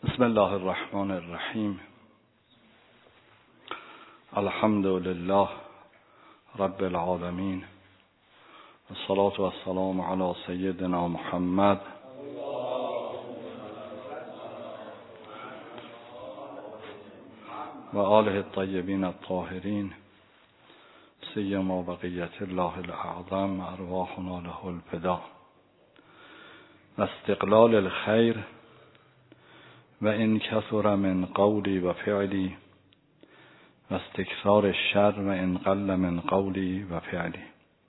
بسم الله الرحمن الرحیم. الحمد لله رب العالمین، والصلاة والسلام علی سیدنا محمد و آله الطیبین الطاهرین، سیما بقیت الله الاعظم ارواحنا له الفدا. و استقلال الخیر و ان کثر من قولی و فعلی و استکثار الشر و ان قل من قولی و فعلی.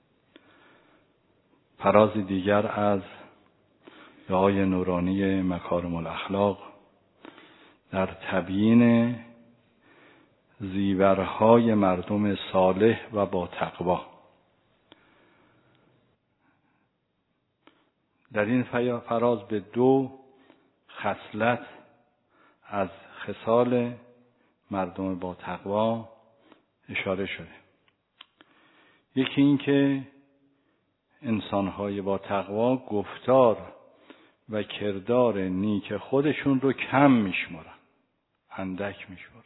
فراز دیگر از دعای نورانی مکارم الاخلاق در تبیین زیورهای مردم صالح و با تقوا. در این فراز به دو خصلت از خصال مردم با تقوا اشاره شده. یکی این که انسان‌های با تقوا گفتار و کردار نیک خودشون رو کم میشمرن، اندک میشمرن،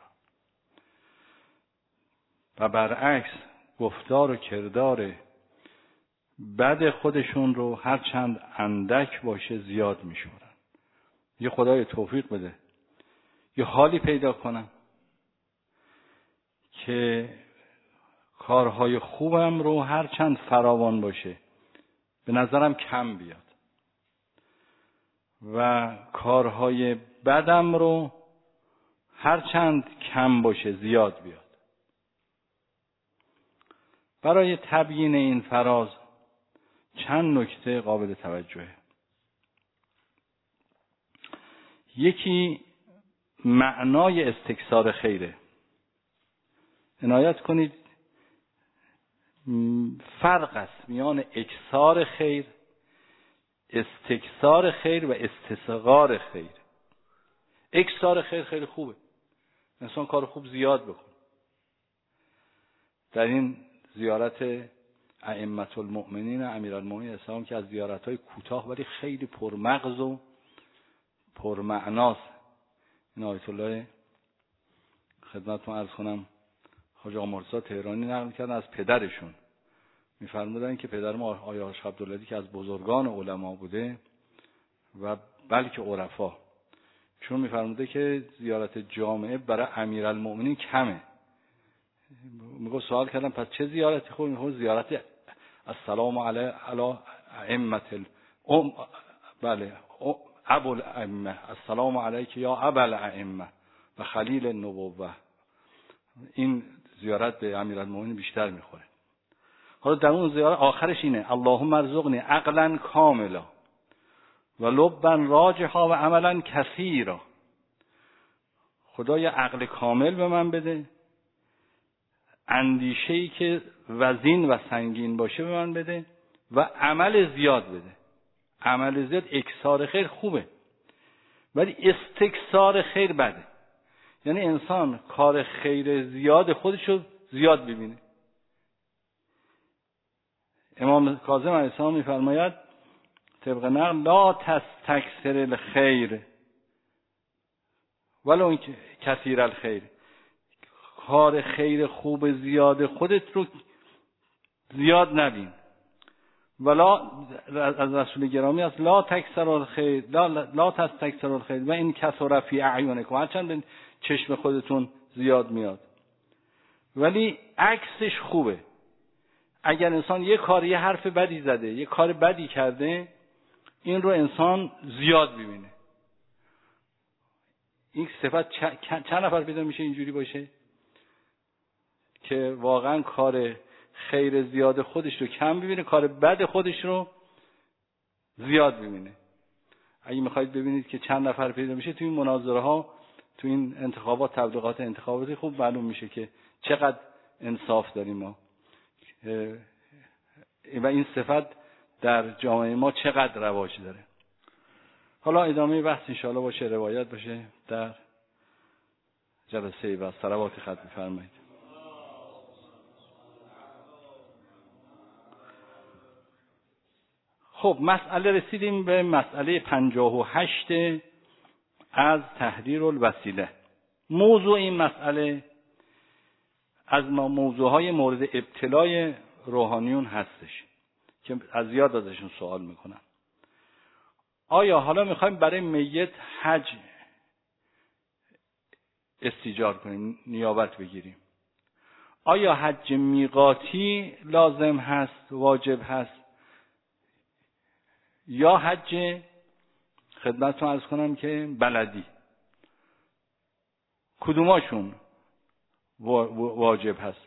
و برعکس گفتار و کردار بد خودشون رو هرچند اندک باشه زیاد میشمرن. یه خدای توفیق بده یه حالی پیدا کنم که کارهای خوبم رو هرچند فراوان باشه به نظرم کم بیاد و کارهای بدم رو هرچند کم باشه زیاد بیاد. برای تبیین این فراز چند نکته قابل توجهه. یکی معنای استکثار خیره. عنایت کنید فرق است میان اکثار خیر، استکثار خیر و استصغار خیر. اکثار خیر خیلی خوبه، انسان کار خوب زیاد بکنه. در این زیارت ائمة المؤمنین امیرالمؤمنین اسلام که از زیارت‌های کوتاه ولی خیلی پرمغز و پرمعناست، این آیت الله خدمتتون عرض کنم حاج آقا مرتضی تهرانی نقل کردن از پدرشون. می‌فرمودن که پدر ما آقای حاج عبدالله که از بزرگان علما بوده و بلکه عرفا، چون می‌فرموده که زیارت جامعه برای امیرالمؤمنین کمه. میگه سوال کردم پس چه زیارتی خوب؟ میگه زیارت السلام علی ائمة بله ابو الائمه، السلام علیک یا ابا الائمه و خلیل النبوه. این زیارت به امیرالمؤمنین بیشتر میخوره. حالا در اون زیارت آخرش اینه اللهم ارزقنی عقلا کاملا و لبا راجحا و عملا کثیرا. خدای عقل کامل به من بده، اندیشه‌ای که وزین و سنگین باشه به من بده و عمل زیاد بده. عمل زیاد، اکثار خیر خوبه ولی استکثار خیر بده. یعنی انسان کار خیر زیاد خودشو زیاد ببینه. امام کاظم علیه السلام میفرماید طبق نقل لا تستکثر الخیر ولو کثیر الخیر. کار خیر خوب زیاد خودت رو زیاد نبین. ولا از رسول گرامی است لا تکثر الخیر لا تستکثر الخیر و این کثر فی اعینکم. هرچند چشم خودتون زیاد میاد ولی عکسش خوبه. اگر انسان یه کار یه حرف بدی زده، یه کار بدی کرده، این رو انسان زیاد ببینه. این صفت چند نفر پیدا میشه اینجوری باشه که واقعا کار خیر زیاد خودش رو کم ببینه، کار بد خودش رو زیاد ببینه. اگه میخواید ببینید که چند نفر پیدا میشه تو این مناظره ها، تو این انتخابات، تبلیغات انتخاباتی خوب معلوم میشه که چقدر انصاف داریم ما و این صفت در جامعه ما چقدر رواج داره. حالا ادامه بحث انشاءالله باشه، روایت باشه در جلسه و صلوات ختم فرمایید. خب مسئله رسیدیم به مسئله 58 از تحریر الوسیله. موضوع این مسئله از موضوعهای مورد ابتلای روحانیون هستش که از زیاد ازشون سوال میکنن. آیا حالا میخوایم برای میت حج استیجار کنیم، نیابت بگیریم، آیا حج میقاتی لازم هست، واجب هست، یا حج خدمتتون عرض کنم که بلدی؟ کدوماشون واجب هست؟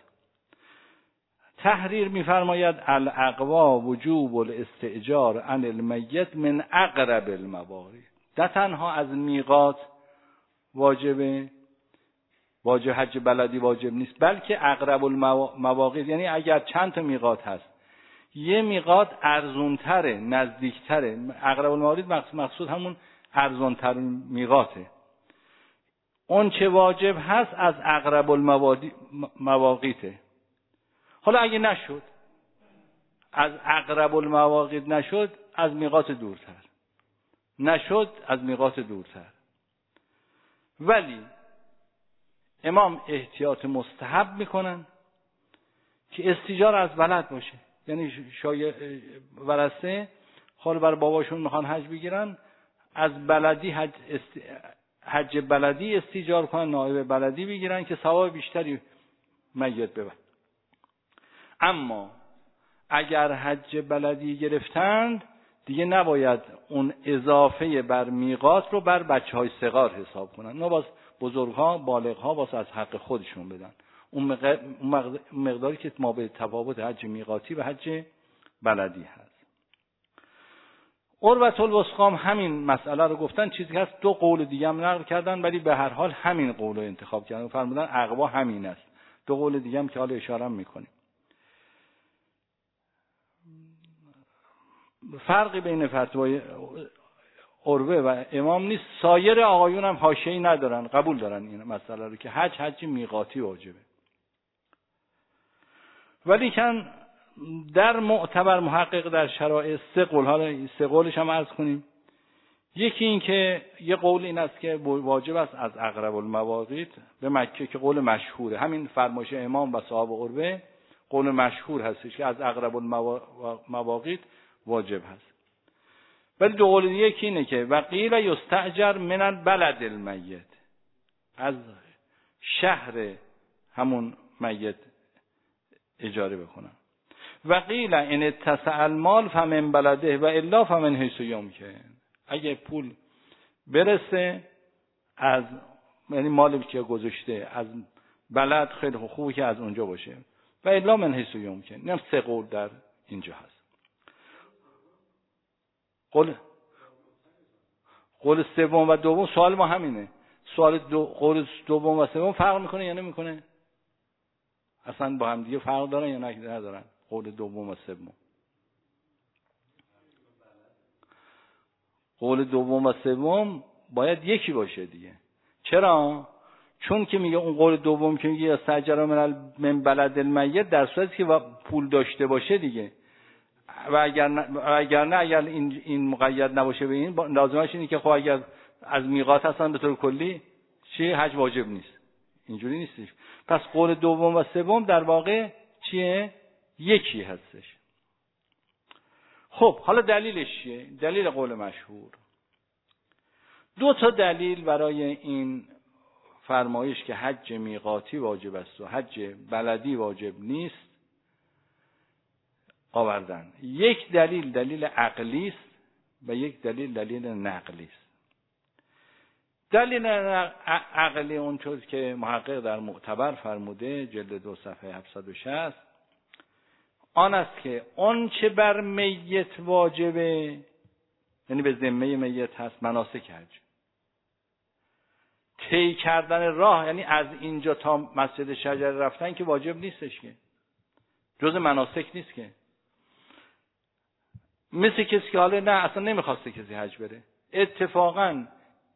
تحریر میفرماید الاقوا وجوب الاستئجار عن المیت من اقرب المواقیت. نه تنها از میقات واجب حج بلدی واجب نیست، بلکه اقرب المواقیت، یعنی اگر چند تا میقات هست، یه میقات ارزونتره، نزدیکتره. اقرب المواقیت مقصود همون ارزونتر میقاته. اون چه واجب هست از اقرب المواقیته. حالا اگه نشد، از اقرب المواقیت نشد، از میقات دورتر نشد، از میقات دورتر. ولی امام احتیاط مستحب میکنن که استیجار از بلد باشه. یعنی ورثه حال برای باباشون میخوان حج بگیرن، از بلدی حج بلدی استیجار کنن، نایب بلدی بگیرن که ثواب بیشتری میت ببرن. اما اگر حج بلدی گرفتند، دیگه نباید اون اضافه بر میقات رو بر بچهای صغار حساب کنن. نه، باز بزرگها، بالغها باز از حق خودشون بدن اون مقداری که ما به تفاوت حج میقاتی و حج بلدی هست. عروة الوثقی همین مسئله رو گفتن. چیزی هست دو قول دیگه هم نقل کردن، ولی به هر حال همین قول رو انتخاب کردن. فرمودن اقوا همین است. دو قول دیگه هم که حالا اشاره میکنیم. فرقی بین فتوای عروه و امام نیست. سایر آقایون هم حاشیه‌ای ندارن، قبول دارن این مسئله رو که حج میقاتی واجبه. ولی کن در معتبر محقق در شرایع سه قول، حالا سه قولش هم عرض کنیم. یکی این که یه قول این است که واجب است از اقرب المواقیت به مکه، که قول مشهوره. همین فرمایش امام و صاحب عروه قول مشهور هستش که از اقرب المواقیت واجب هست. ولی دو قول دیگه یکی اینه که وقیل یستأجر من البلد المیت، از شهر همون میت اجاره بکنن. وقیل ان اتسع المال فمن بلده و الا فمن حیث یمکن. اگه پول برسه از، یعنی مالی که گذاشته از بلد، خیلی خوبه که از اونجا باشه، و الا من حیث یمکن. اینم سه قول در اینجا هست. قول سوم و دوم سوال ما همینه. سوال قول دوم و سوم فرق میکنه یا نمیکنه؟ اصلا با هم دیگه فرق دارن یا ندارن؟ قول دوم و سوم، قول دوم و سوم باید یکی باشه دیگه. چرا؟ چون که میگه اون قول دوم که میگه استأجر من بلد المیت، در صورتی که پول داشته باشه دیگه. و اگر نه اگر این مقید نباشه به این، لازمش اینه که خب اگر از میقات هستن به طور کلی چیه، حج واجب نیست. اینجوری نیستش. پس قول دوم و سوم در واقع چیه؟ یکی هستش. خب حالا دلیلش چیه؟ دلیل قول مشهور. دو تا دلیل برای این فرمایش که حج میقاتی واجب است و حج بلدی واجب نیست آوردن. یک دلیل عقلی است و یک دلیل نقلی است. دلیل عقلی اونطور که محقق در معتبر فرموده جلد 2 صفحه 760 آن است که اون چه بر میت واجبه، یعنی به ذمه میت هست، مناسک حج، طی کردن راه، یعنی از اینجا تا مسجد شجره رفتن که واجب نیستش، که جز مناسک نیست. که مثل کسی که حالا نه اصلا نمیخواسته کسی حج بره، اتفاقا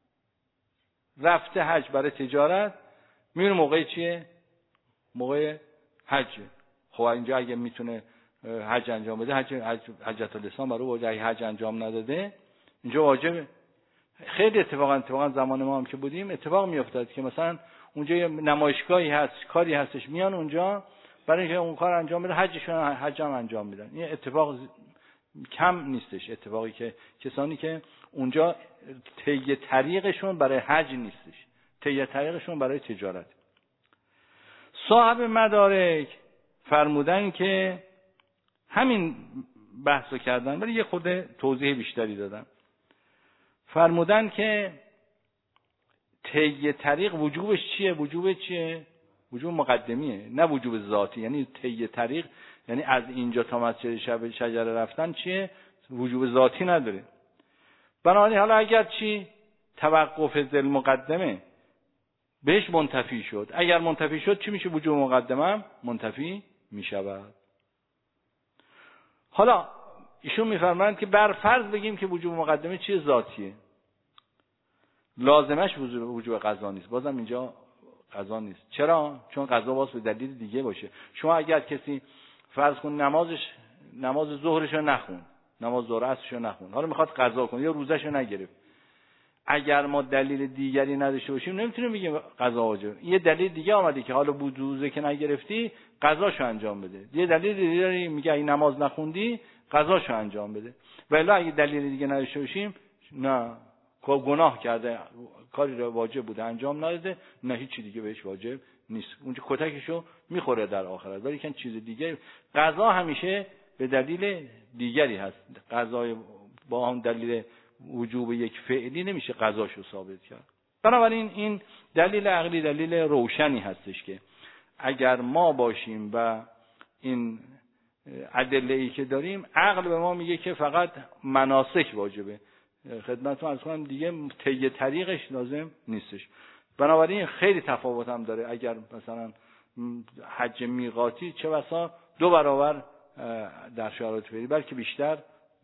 رفته حج برای تجارت، میونه موقع چیه؟ موقع حجه. خب اینجا اگه میتونه حج انجام بده، حجت الاسلام برای وجه حج انجام نداده، اینجا واجبه. خیلی اتفاقا زمان ما هم که بودیم اتفاق میافتاد که مثلا اونجا یه نمایشگاهی هست، کاری هستش، میان اونجا برای اینکه اون کار انجام بده حج هم انجام میدن. این اتفاق کم نیستش، اتفاقی که کسانی که اونجا طی طریقشون برای حج نیستش، طی طریقشون برای تجارت. صاحب مدارک فرمودن که همین بحثو کردن ولی یه خود توضیح بیشتری دادن. فرمودن که طی طریق وجوبش چیه؟ وجوب مقدمیه، نه وجوب ذاتی. یعنی طی طریق یعنی از اینجا تا مسجد شجره رفتن چیه؟ وجوب ذاتی نداره. بنابراین حالا اگر چی توقف ذل مقدمه بهش منتفی شد، اگر منتفی شد چی میشه؟ وجوب مقدمه منتفی میشود. حالا ایشون میفرمایند که بر فرض بگیم که وجوب مقدمه چیه؟ ذاتیه، لازمش وجوب قضا نیست. بازم اینجا قضا نیست. چرا؟ چون قضا باز به دلیل دیگه باشه. شما اگر کسی فرض کن نماز ظهرش رو نخون، نماز ظهر عصرش رو نخون، حالا میخواد قضا کنه یا روزش رو نگرفت، اگر ما دلیل دیگری نداشته باشیم نمیتونیم بگیم قضا واجبه. یه دلیل دیگه آمده که حالا بود روزه که نگرفتی قضاشو انجام بده. یه دلیل دیگه میگه این نماز نخوندی قضاشو انجام بده. ولی اگه دلیل دیگه نداشته باشیم نه، گناه کرده، کاری رو واجب بوده انجام نداده، نه هیچ دیگه بهش واجب نیست، اونجا کتکشو میخوره در آخرت. ولی که چیز دیگه قضا همیشه به دلیل دیگری هست. قضای با هم دلیل وجوب یک فعلی نمیشه قضاشو ثابت کرد. بنابراین این دلیل عقلی دلیل روشنی هستش که اگر ما باشیم و این ادله‌ای که داریم، عقل به ما میگه که فقط مناسک واجبه. خدمتتون عرض کنم دیگه طی طریقش لازم نیستش. بنابراین خیلی تفاوت هم داره. اگر مثلا حج میقاتی چه بسا 2 برابر در شرایط فعلی بلکه بیشتر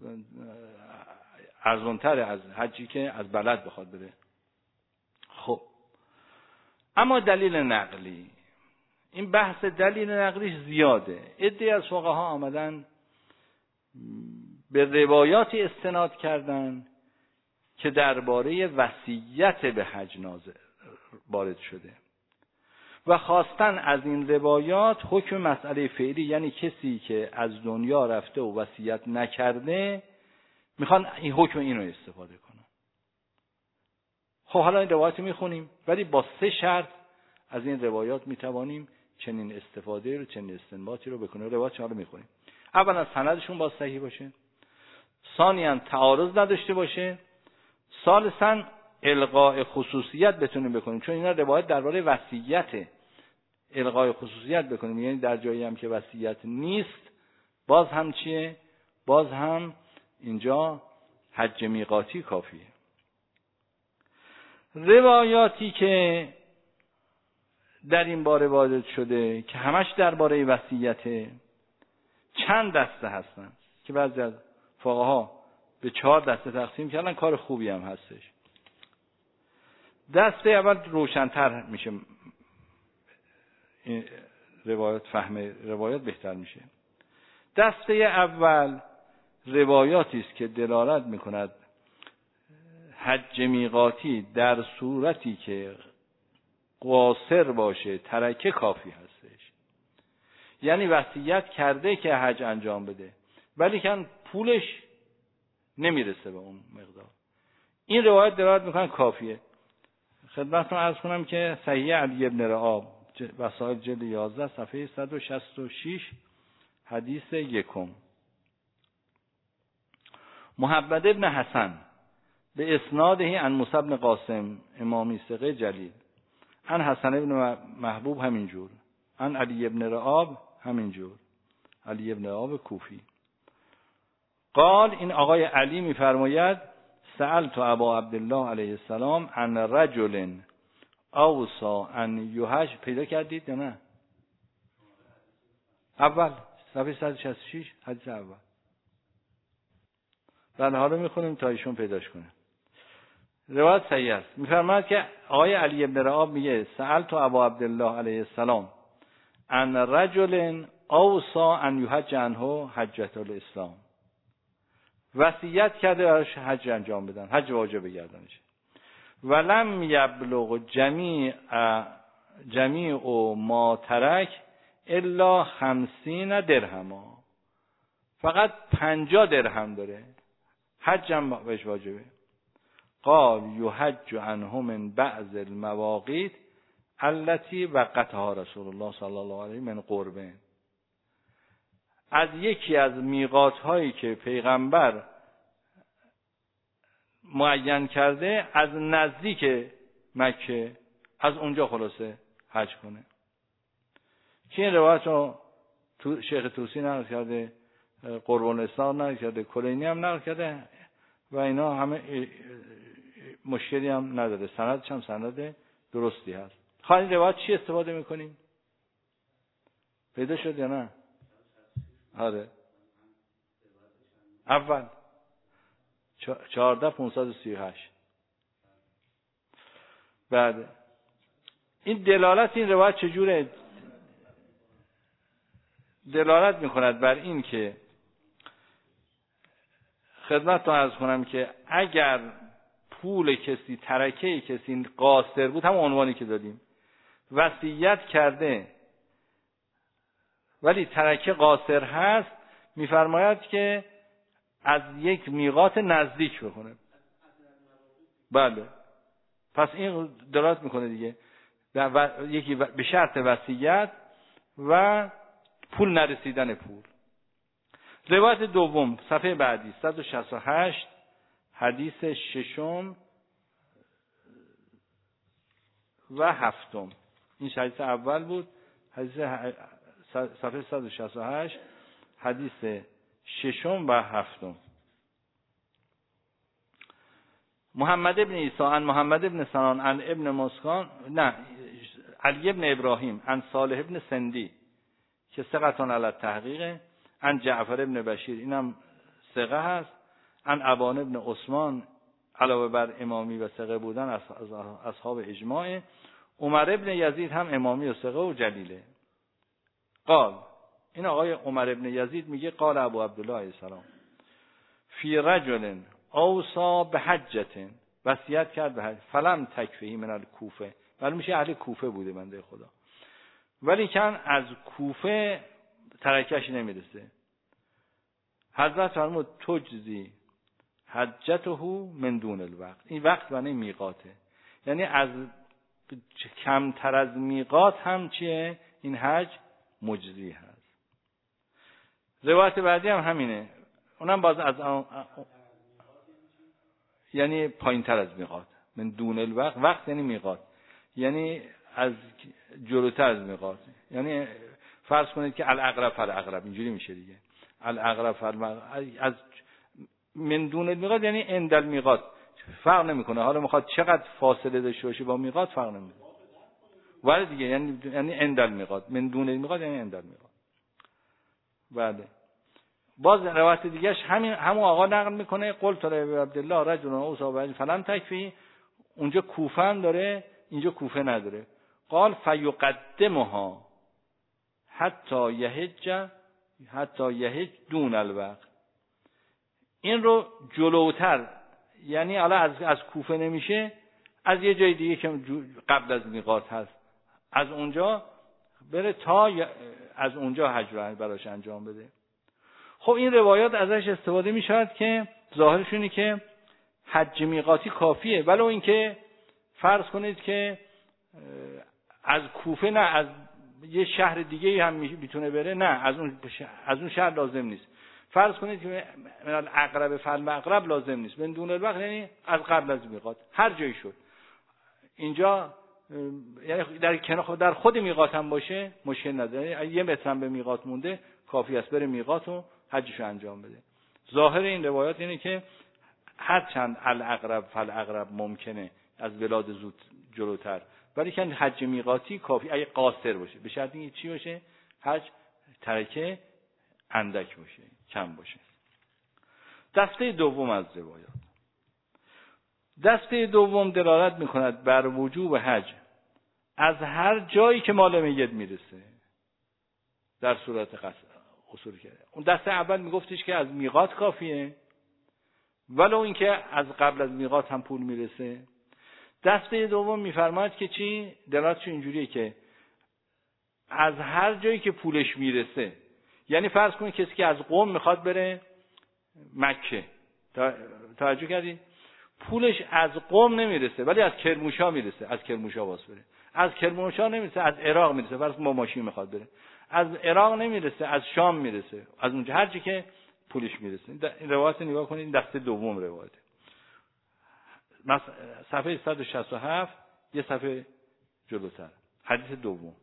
ارزان‌تر از حجی که از بلد بخواد بره. خب اما دلیل نقلی، این بحث دلیل نقلیش زیاده. عده‌ای از فقها آمدن به روایاتی استناد کردن که درباره وصیت به حج نازل وارد شده و خواستن از این روایات حکم مسئله فعلی، یعنی کسی که از دنیا رفته و وصیت نکرده میخوان این حکم اینو استفاده کنن. خب حالا این روایت میخونیم ولی با 3 شرط از این روایات میتوانیم چنین استفاده رو، چنین استنباطی رو بکنیم. روایت حالا میخونیم. اولا سندشون با صحیح باشه، ثانیاً تعارض نداشته باشه، ثالثاً الغاء خصوصیت بتونیم بکنیم، چون اینا روایت درباره وصیت، الغاء خصوصیت بکنیم یعنی در جایی هم که وصیت نیست باز هم چیه؟ باز هم اینجا حج میقاتی کافیه. روایاتی که در این باره وارد شده که همش درباره وصیت چند دسته هستن که بعضی از فقها به 4 دسته تقسیم کردن. کار خوبی هم هستش. دسته اول روشن‌تر میشه، این روایات، فهم روایات بهتر میشه. دسته اول روایاتی است که دلالت میکند حج میقاتی در صورتی که قاصر باشه ترکه کافی هستش. یعنی وصیت کرده که حج انجام بده ولی که پولش نمیرسه به اون مقدار، این روایت دلالت میکنه کافیه. خدمتتون عرض کنم که صحیح علی ابن رعاب وسائل جلد 11 صفحه 166 حدیث 1. محمد ابن حسن به اسناده عن موسی بن قاسم امامی ثقه جلیل، عن حسن ابن محبوب همینجور، عن علی ابن رعاب همینجور، علی ابن رعاب کوفی. قال، این آقای علی میفرماید سألت ابا عبدالله علیه السلام عن رجل اوصى ان یحج. پیدا کردید یا نه؟ اول صفحه 166 حدیث اول. بله حالا میخونیم تا ایشون پیداش کنه. روایت صحیح است. میفرماید که آقای علی ابن رعاب میگه سألت ابا عبدالله علیه السلام عن رجل اوصى ان یحج عنه حجة الاسلام. وصیت کرده براش حج انجام بدن، حج واجب بگردنش. ولم یبلغ جمیع ما ترک الا 50 درهما، فقط 50 درهم داره، حج هم بهش واجبه. قال یحج عنه من بعض المواقیت التي وقتها رسول الله صلی الله علیه من قربه، از یکی از میقات هایی که پیغمبر معین کرده از نزدیک مکه، از اونجا خلاصه حج کنه. که این روایت رو شیخ طوسی نقل کرده، قربان اسحاق نقل کرده، کلینی هم نقل کرده و اینا همه مشکلی هم نداره، سندش هم سند درستی هست. خواهی این روایت چی استفاده میکنیم؟ پیدا شد یا نه؟ آره اول 14538. بعد این دلالت این روایت چجوره؟ دلالت میکند بر این که خدمتتون عرض کنم که اگر پول کسی، ترکه کسی قاصر بود، هم عنوانی که دادیم، وصیت کرده ولی ترکه قاصر هست، میفرماید که از یک میقات نزدیک بکنه. بله، پس این دلالت میکنه دیگه، یکی به شرط وصیت و پول نرسیدن پول. روایت دوم صفحه بعدی 168 حدیث ششم و هفتم. این حدیث اول بود، حدیث صفحه 168 حدیث ششم و هفتم. محمد ابن عیسی عن محمد ابن سنان عن ابن مسکان، نه علی ابن ابراهیم عن صالح ابن سندی که ثقتون علی التحقیق، عن جعفر ابن بشیر، اینم ثقه هست، عن ابان ابن عثمان علاوه بر امامی و ثقه بودن از اصحاب اجماع، عمر ابن یزید هم امامی و ثقه و جلیله. قال، این آقای عمر ابن یزید میگه قال ابو عبدالله علیه السلام فی رجل اوصا بحجة، وصیت کرد به حج، فلم تکفیه من الکوفه، ولی میشه اهل کوفه بوده بنده خدا، ولی کن از کوفه ترکش نمیرسه. حضرت فرمود تجزی حجته من دون الوقت، این وقت معنی میقاته، یعنی از کمتر از میقات هم چیه؟ این حج مجزی هست. روایت بعدی هم همینه، اونم باز از یعنی پایین تر از میقات، من دون الوقت، وقت یعنی میقات، یعنی از جلوتر از میقات، یعنی فرض کنید که الاقرب فالاقرب، اینجوری میشه دیگه، الاقرب فالاقرب، از من دون المیقات یعنی عند المیقات، فرق نمیکنه حالا میخواد چقدر فاصله داشته باشه با میقات، فرق نمیکنه، ولی دیگه یعنی عند المیقات، من دون المیقات یعنی عند المیقات. بعد باز روایت دیگهش همون آقا نقل میکنه، قلت له عبدالله رجل اوصى فلم تکفی، اونجا کوفه هم داره، اینجا کوفه نداره. قال فیقدمها حتی یهج دون الوقت، این رو جلوتر، یعنی حالا از کوفه نمیشه، از یه جای دیگه که قبل از میقات هست، از اونجا بره تا از اونجا حج رو براش انجام بده. خب این روایات ازش استفاده می شود که ظاهرشونی که حج میقاتی کافیه، ولی این که فرض کنید که از کوفه نه، از یه شهر دیگه هم میتونه بره، نه از اون شهر لازم نیست. فرض کنید که من الاقرب فالاقرب لازم نیست، من دون الوقت یعنی از قبل از میقات، هر جایی شد. اینجا یعنی در خود میقات هم باشه مشکل نداره، یه متر هم به میقات مونده کافی است بره میقات و حجشو انجام بده. ظاهر این روایات اینه که هرچند الاقرب فالاقرب ممکنه از بلاد زود جلوتر، ولی که حج میقاتی کافی اگه قاصر باشه، به شرط اینکه چی باشه؟ حج ترکه اندک باشه، کم باشه. دسته دوم از روایات، دسته دوم دلالت میکند بر وجوب حج از هر جایی که مال میت میرسه در صورت قصد اصول کرده. اون دسته اول میگفتش که از میقات کافیه، ولو اینکه از قبل از میقات هم پول میرسه. دسته دوم میفرماید که چی؟ دلالتش اینجوریه که از هر جایی که پولش میرسه، یعنی فرض کنید کسی که از قم میخواد بره مکه، توجه کردید؟ پولش از قم نمیرسه ولی از کرمانشاه میرسه، از کرمانشاه واسه بره. از کرمانشاه نمیرسه، از عراق میرسه، فرض کنید با ماشین میخواد بره. از عراق نمیرسه، از شام میرسه، از اونجا هر چی که پولش میرسه. این روایت نگاه کنید، این دسته دوم روایته. صفحه 167 یه صفحه جلوتر، حدیث دوم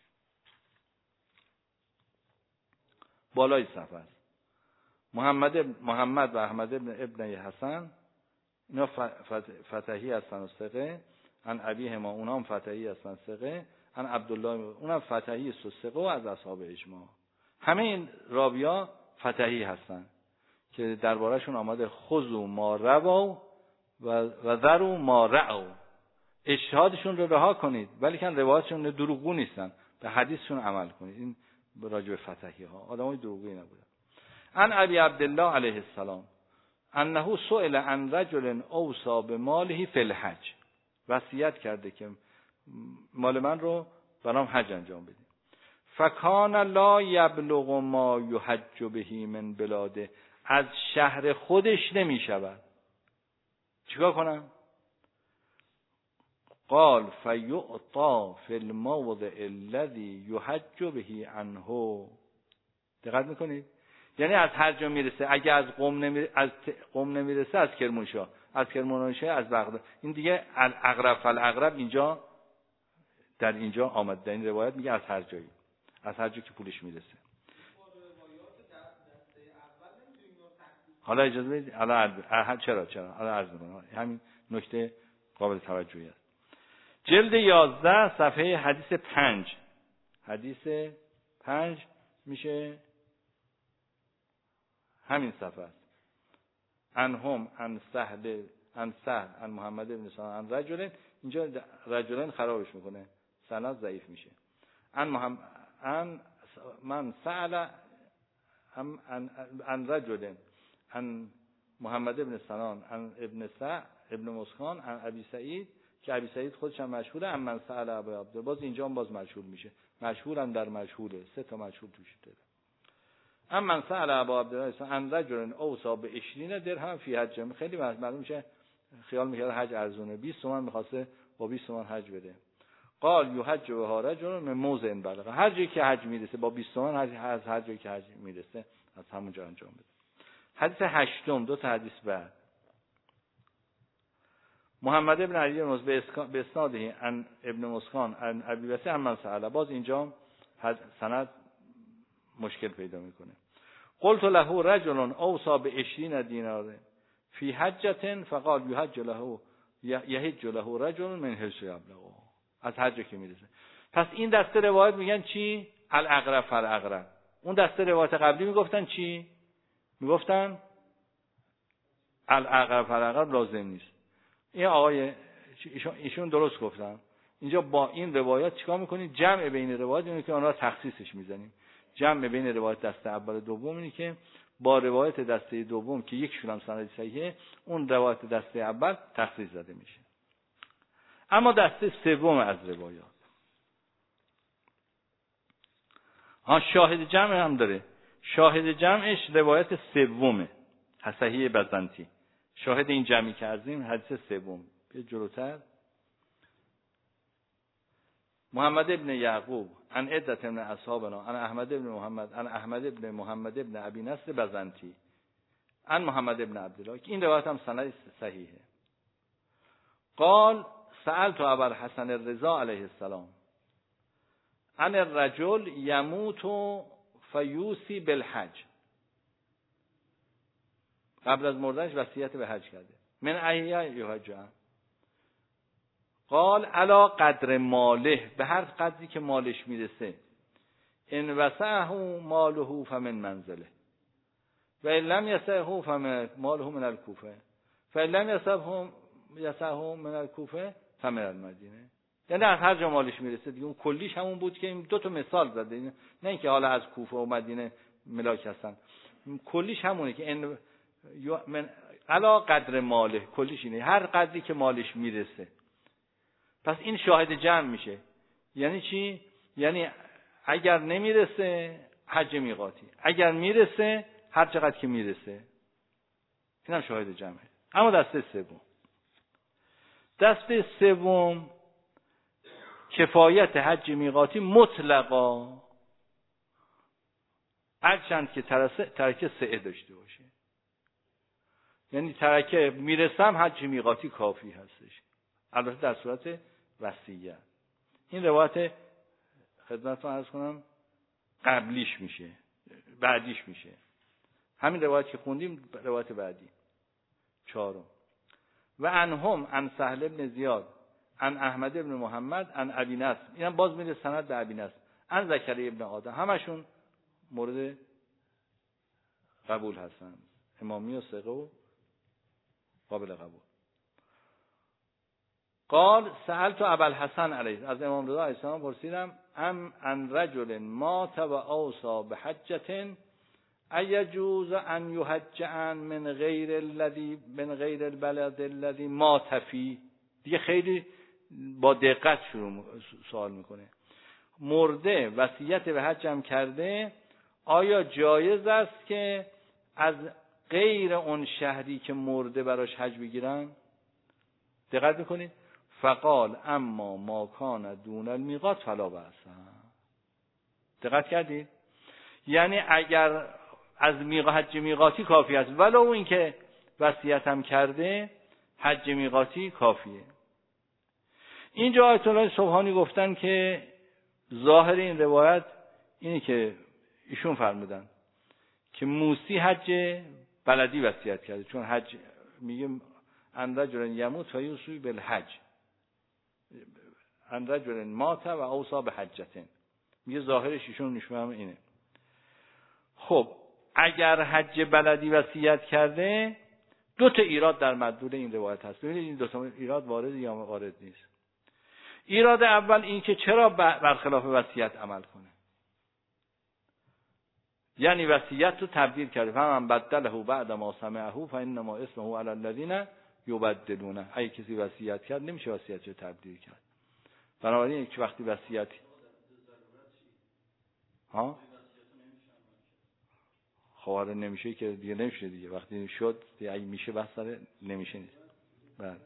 بالای صفحه است. محمد و احمد ابن حسن اینا فتحی هستن و ثقه، عن ابیهما اونها هم فتحی هستن ثقه، عن عبدالله اونها فتحی است و ثقه و از اصحاب اجماع. همه این راویا فتحی هستن که دربارهشون آمده خذوا ما روا و ذروا ما رأوا. اجتهادشون رو رها کنید ولی که روایتشون دروغگو نیستن، به حدیثشون عمل کنید. این راجع به فتحی ها آدمای دروغگویی نبودن. عن ابی عبدالله علیه السلام انه سئل عن رجل اوصى بماله فی الحج، وصیت کرده که مال من رو برام حج انجام بدید. فکان لا یبلغ ما یحج به من بلاده، از شهر خودش نمی شود. چیکار کنم؟ قال فیعطا فی الموضع الذی یحج به عنه. دقت میکنید؟ یعنی از هر جا میرسه، اگه از قم نمیرسه از کرمانشاه، از کرمانشاه از بغداد. این دیگه الاقرب فالاقرب اینجا در اینجا آمد، در این روایت میگه از هر جایی، از هر جایی که پولش میرسه. حالا اجازه بدید، چرا حالا عرض میکنم، همین نکته قابل توجهی است. جلد 11 صفحه حدیث 5، حدیث 5 میشه همین صفحه است. انهم عن سهل عن محمد بن سنان عن رجل، اینجا رجلن خرابش میکنه، سند ضعیف میشه. عن من سأل عن رجل عن محمد بن سنان عن ابن مسخان عن ابی سعید، که ابی سعید خودش هم مشهوره، عن من سأل ابو عبد، باز اینجا هم باز مشهور میشه، مشهورم در مشهوره، 3 تا مشهور توش داره. اما من سأل ابو عبدالله عن رجل اوصى به 20 درهم فی حج، خیلی معلوم میشه خیال میکرد حج ارزونه، 20 تومن میخواسته با 20 تومن حج بده. قال یحج بها رجل من موضع بلغ، هر جایی که حج میرسه با 20 تومن از هر جایی که حج میرسه از همونجا انجام بده. حدیث 8، 2 تا حدیث بعد. محمد ابن علی به اسناده عن ابن مسخان عن ابی وسیع عن من سأل، باز اینجا سند مشکل پیدا میکنه. قلت له رجل اوصى به 20 دینار فی حجة فقال یحج له رجل من حیث یبلغ، از حج که میرسه. پس این دسته روایت میگن چی؟ الاقرب فالاقرب. اون دسته روایت قبلی میگفتن چی؟ میگفتن الاقرب فالاقرب لازم نیست. این آقای ایشون درست گفتن. اینجا با این روایات چیکار میکنید؟ جمع بین روایات اینه که آنها تخصیصش میزنیم. جمع بین روایت دسته اول و دوم اینه که با روایت دسته دوم که یکشون هم سند صحیحه، اون روایت دسته اول تخصیص زده میشه. اما دسته سوم از روایات شاهد جمع هم داره. شاهد جمعش روایت سومه، صحیح بزنتی. شاهد این جمعی که کردیم حدیث سوم. به جلوتر محمد ابن یعقوب عن عدة من اصحابنا عن احمد ابن محمد عن احمد ابن محمد ابن ابی نصر بزنتی عن محمد ابن عبدالله، که این روایت هم سند صحیحه. قال سألت ابا الحسن الرضا علیه السلام عن الرجل یموت فیوصی بالحج، قبل از مردنش وصیت به حج کرده. من ایه یحج، قال علا قدر ماله، به هر قدری که مالش میرسه. ان وسعه ماله فمن منزله و ان لم یسعه فماله من الکوفه فان لم یسعه من الکوفه فمن المدینه. یعنی از هر جا مالش میرسه دیگه. اون کلیش همون بود که این 2 تا مثال زده، نه اینکه حالا از کوفه و مدینه ملاک هستن، کلیش همونه که من علا قدر ماله، کلیش اینه هر قدری که مالش میرسه. پس این شاهد جمع میشه. یعنی چی؟ یعنی اگر نمیرسه حج میقاتی، اگر میرسه هر چقدر که میرسه. اینم شاهد جمعه. اما دسته سوم کفایت حج میقاتی مطلقا، هرچند که ترکه سعه داشته باشه. یعنی ترکه میرسم حج میقاتی کافی هستش، البته در صورت وصیت. این روایت خدمتتون عرض کنم قبلیش میشه، بعدیش میشه. همین روایت که خوندیم روایت بعدی. 4. و عنهم عن سهل بن زیاد عن احمد بن محمد عن ابی نصر، اینم باز میره سند به ابی نصر، عن زکریا ابن آدم، همشون مورد قبول هستن، امامی و ثقه و قابل قبول. قال سألت ابا الحسن علیه، از امام رضا علیه السلام پرسیدم، عن رجل مات و اوصى بحجة ایجوز ان یحج عن من غیر البلد الذی مات فیه. دیگه خیلی با دقت سوال میکنه. مرده وصیت به حج هم کرده، آیا جایز است که از غیر اون شهری که مرده براش حج بگیرن؟ دقت میکنید. فقال اما ما کان دون المیقات فلا بأس. دقت کردید؟ یعنی اگر از حج میقاتی کافی است، ولو این که وصیت هم کرده حج میقاتی کافیه. اینجا آیت الله سبحانی گفتن که ظاهر این روایت اینه که ایشون فرمودن که موسی حج بلدی وصیت کرده، چون حج میگه ان رجل یموت فیوصی بالحج، ان رجل مات و اوصى بحجة، میگه ظاهرش ایشون نشون اینه. خب اگر حج بلدی وصیت کرده، 2 ایراد در مدلول این روایت هست. ببینید این 2 ایراد وارد یا وارد نیست. ایراد اول این که چرا برخلاف وصیت عمل کنه، یعنی وصیت رو تبدیل کرده. فمن بدله بعد ما سمعه فانما اسمه علی الذین یبدلونه. اگه کسی وصیت کرد نمیشه وصیت رو تبدیل کرد. بنابراین یک وقتی وصیت خب نمیشه که دیگه نمیشه دیگه، وقتی شد دیگه اگه میشه بس سر نمیشه نیست. بله.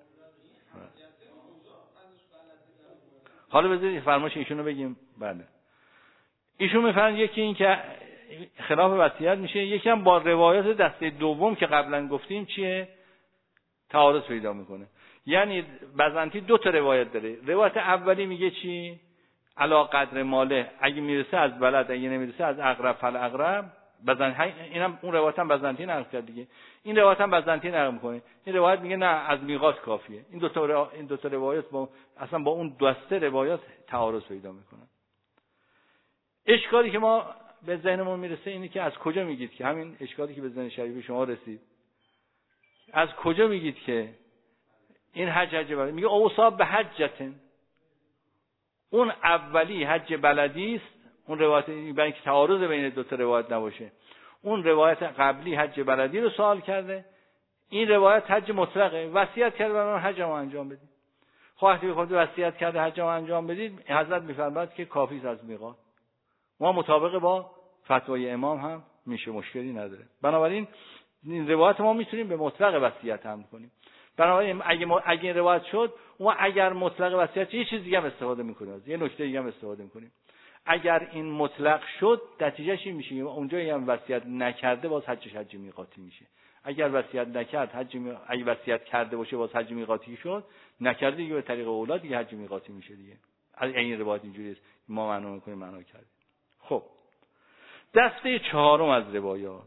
حالا بذارید فرمایش ایشونو بگیم. بله. ایشون میفرمایند یکی این که خلاف وصیت میشه، یکی هم با روایات دسته دوم که قبلا گفتیم چیه تعارض پیدا میکنه. یعنی بزنتی 2 روایت داره. روایت اولی میگه چی؟ علا قدر ماله، اگه میرسه از بلد، اگه نمیرسه از اقرب فالاقرب. اینم اون روایت هم بزنتی نقل کرد دیگه. این روایت هم بزنتی نقل میکنه. این روایت میگه نه از میقات کافیه. این دو تا روایت اصلا با اون دسته روایات تعارض پیدا میکنه. اشکالی که ما به ذهنمون میرسه اینه که از کجا میگید که همین اشکالی که به ذهن شریف شما رسید، از کجا میگید که این حج بلدی؟ میگه اوصا به حجتن. اون اولی حج بلدی است، اون روایت برای اینکه تعارض بین 2 روایت نباشه، اون روایت قبلی حج بلدی رو سوال کرده، این روایت حج مطلقه، وصیت کرده برای حج ما انجام بدید. خب وقتی خود وصیت کرده حج ما انجام بدید، حضرت میفرماید که کافی است از میقات. ما مطابق با فتوای امام هم میشه، مشکلی نداره. بنابراین این روایت ما میتونیم به مطلق وصیت هم کنیم. بنابراین اگه این روایت شد، ما اگر مطلق وصیت یه چیز دیگه هم استفاده میکنیم، یه نکته دیگه هم استفاده میکنیم. اگر این مطلق شد نتیجهش این میشه اونجایی هم وصیت نکرده باز حجش حج میقاتی میشه. اگر وصیت نکرد اگه وصیت کرده باشه باز حج میقاتی شد، نکرده دیگه به طریق اولاد دیگه حج میقاتی میشه دیگه. از این روایت اینجوریه ما معنا میکنیم، معنا کردیم. خب دسته 4 از روایات،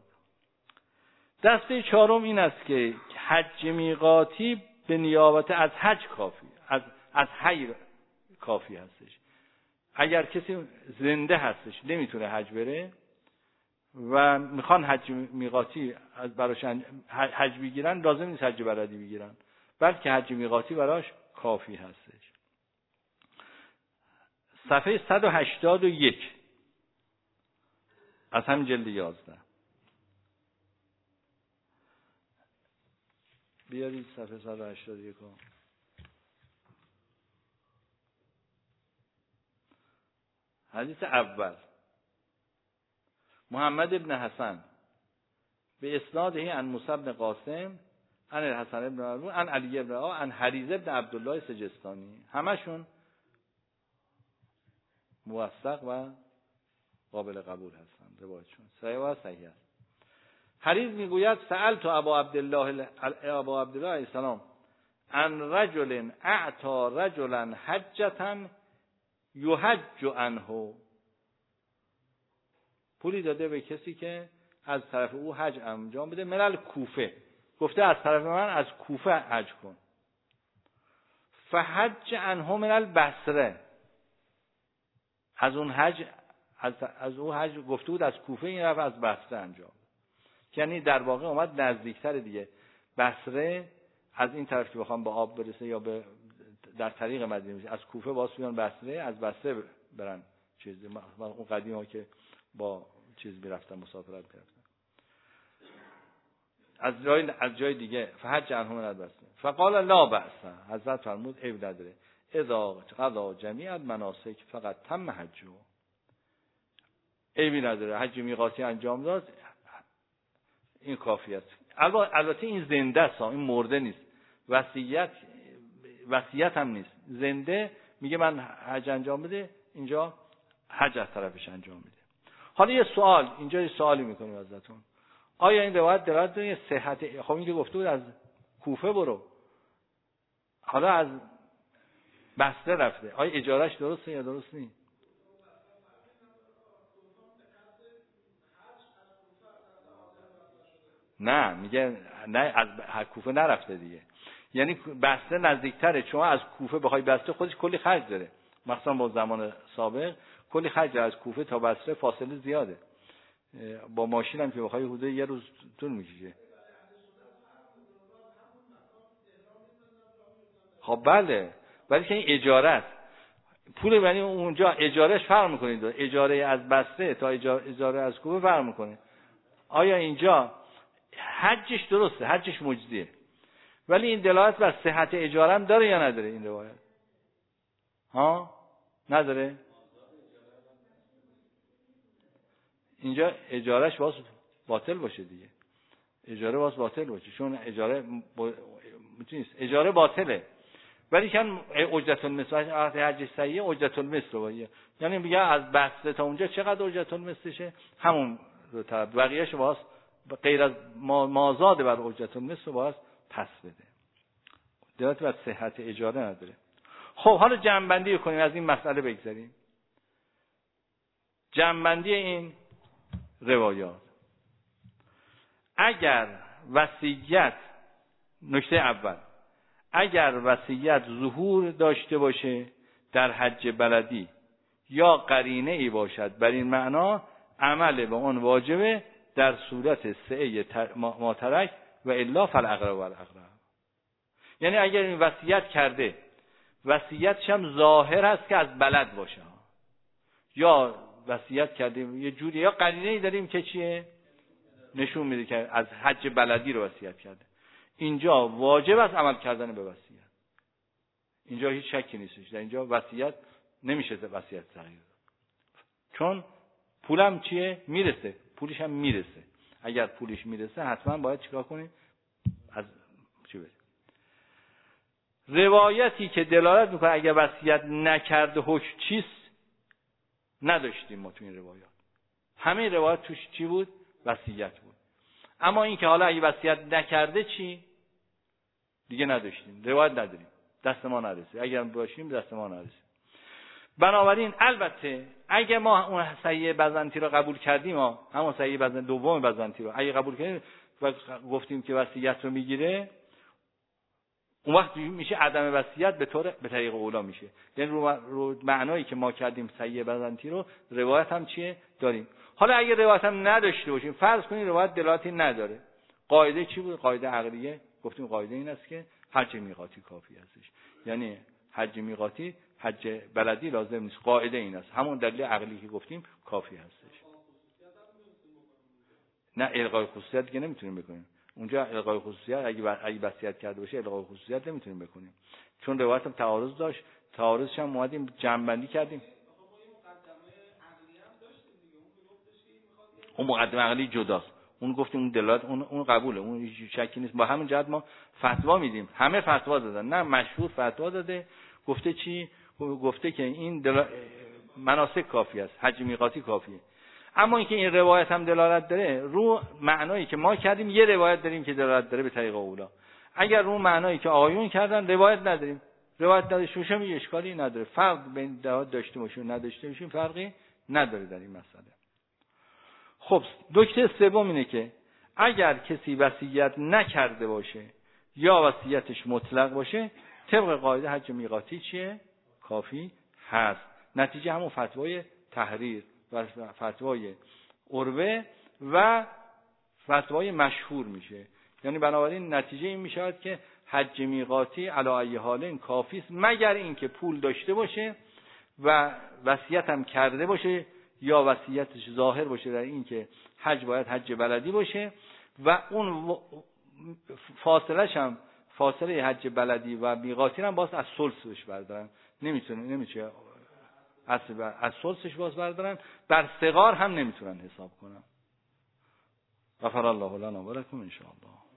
دسته 4 این است که حج میقاتی به نیابت از حج کافی، از حی کافی هستش. اگر کسی زنده هستش نمیتونه حج بره و میخوان حج میقاتی براش حج بگیرن، لازم نیست حج بلدی بگیرن، بلکه حج میقاتی براش کافی هستش. صفحه 181 از همین جلد 11 بیارید. صفحه 181 حدیث اول محمد ابن حسن به اسناده عن موسی بن قاسم عن الحسن ابن مرمون عن علی ابن عن حریز ابن عبدالله سجستانی، همشون موثق و قابل قبول هستند روایتشون صحیح و صحیح است. حریز میگوید سألت ابا عبدالله علیه السلام عن رجل اعطى رجلا حجة یحج عنه، پولی داده به کسی که از طرف او حج انجام بده، ملل کوفه، گفته از طرف من از کوفه حج کن. فحج عنه ملل بصره، از اون حج از او حج گفته بود از کوفه، این رفت از بصره انجام، یعنی در واقع اومد نزدیکتر دیگه. بصره از این طرف که بخوام به آب برسه یا به در طریق مدینه میشه، از کوفه واسه بیان بصره، از بصره برن چیزی، اون قدیما که با چیز میرفتن مسافرت میرفتن از جای دیگه. فحج عنه من البصره فقال لا بأس، حضرت فرمود عیب نداره، اذا قضا جمیع المناسک فقط تم حجه، عیبی نداره، حج میقاتی انجام داد این کافی است. البته این زنده است، این مرده نیست، وصیت هم نیست، زنده میگه من حج انجام بده، اینجا حج از طرفش انجام میده. حالا یه سوال اینجا، یه سوالی میکنیم ازتون، آیا این روایت دلالت داره صحت؟ خب این که گفته بود از کوفه برو، حالا از بصره رفته، آیا اجارش درسته یا درست نیست؟ نه میگه نه، از کوفه نرفته دیگه، یعنی بصره نزدیکتره، چون از کوفه بخوای بصره خودش کلی خرج داره، مثلا با زمان سابق کلی خرج از کوفه تا بصره فاصله زیاده، با ماشین هم که بخوای حدود یه روز طول میکشه. خب بله، ولی که این اجاره است، پول یعنی اونجا اجارهش فرق میکنه، اجاره از بصره تا اجاره از کوفه فرق میکنه. آیا اینجا حجش درسته، حجش مجزیه، ولی این دلالت بر صحت اجاره هم داره یا نداره این روایت؟ ها نداره. اینجا اجارهش باز باطل باشه دیگه، اجاره باز باطل باشه، چون اجاره نیست، اجاره باطله، ولی کن اجرت المثل عهد حج صحیح اجرت المثل روایه، یعنی میگه از بسته تا اونجا چقدر اجرت المثلشه، همون رو طرف بقیه‌اش باز غیر از مازاد بر اجرت المثل باز پس بده، دلالت بر صحت اجاره نداره. خب حالا جمع‌بندی کنیم، از این مسئله بگذریم. جمع‌بندی این روایات، اگر وصیت، نکته اول، اگر وصیت ظهور داشته باشه در حج بلدی یا قرینه ای باشد بر این معنا، عمل به اون واجبه در صورت سعی ما ترک و الا فالاقرب والاقرب. یعنی اگر این وصیت کرده، وصیتش هم ظاهر است که از بلد باشه، یا وصیت کردیم یه جوری یا قرینه ای داریم که چیه نشون میده که از حج بلدی رو وصیت کرده، اینجا واجب است عمل کردن به وصیت، اینجا هیچ شکی نیستش، در اینجا وصیت نمیشه وصیت تغییر داد، چون پولم چیه میرسه، پولش هم میرسه، اگر پولش میرسه حتما باید چیکار کنیم، از چی بده. روایتی که دلالت میکنه اگر وصیت نکرده حکم چیست نداشتیم ما تو این روایات، همه روایات توش چی بود؟ وصیت بود. اما این که حالا اگه وصیت نکرده چی؟ دیگه نداشتیم، روایت نداریم، دست ما نرسه، اگر باشیم دست ما نرسه. بنابراین البته اگه ما اون صحیح بزنطی رو قبول کردیم، همون صحیح بزنطی دوم بزنطی رو اگه قبول کردیم و گفتیم که وصیت رو میگیره، اون وقت میشه عدم وصیت به طریق اولا میشه، یعنی رو معنایی که ما کردیم صحیح بزنطی رو روایت هم چیه داریم. حالا اگه روایت هم نداشته باشیم، فرض کنیم روایت دلالتی نداره، قاعده چی بود؟ قاعده عقلیه، گفتیم قاعده این است که حج میقاتی کافی هستش، یعنی حج میقاتی حج بلدی لازم نیست، قاعده این است، همون دلیل عقلی که گفتیم کافی هستش. نه الغای خصوصیت دیگه نمیتونیم بکنیم، اونجا الغای خصوصیت اگه وصیت کرده باشه الغای خصوصیت نمیتونیم بکنیم، چون روایت هم تعارض داشت، تعارضش هم اومدیم جمع بندی کردیم. اون مقدمه عقلی جداست. اون گفتیم اون دلالت اون قبوله، اون شکی نیست. با همین جهت ما فتوا میدیم. همه فتوا دادن، نه مشهور فتوا داده، گفته چی؟ گفته که این مناسک کافی است، حج میقاتی کافیه. اما اینکه این روایت هم دلالت داره رو معنایی که ما کردیم، یه روایت داریم که دلالت داره به طریق اولا. اگر رو معنایی که آقایون کردن روایت نداریم، روایت نداشته باشیم یه اشکالی نداره. فرق بین داشته باشیم نداشته باشیم فرقی نداره در این مسئله. خب نکته سوم اینه که اگر کسی وصیت نکرده باشه یا وصیتش مطلق باشه، طبق قاعده حج میقاتی چیه؟ کافی هست. نتیجه همون فتوای تحریر و فتوای عروه و فتوای مشهور میشه. یعنی بنابراین نتیجه این میشود که حج میقاتی علی ای حال کافی است، مگر اینکه پول داشته باشه و وصیت هم کرده باشه یا وصیتش ظاهر باشه در این که حج باید حج بلدی باشه و اون فاصلش هم فاصله حج بلدی و میقاتی هم باز از ثلثش بردارن. نمیشه از ثلثش باز بردارن. بر صغار هم نمیتونن حساب کنن. غفر الله لنا و لکم ان شاء الله.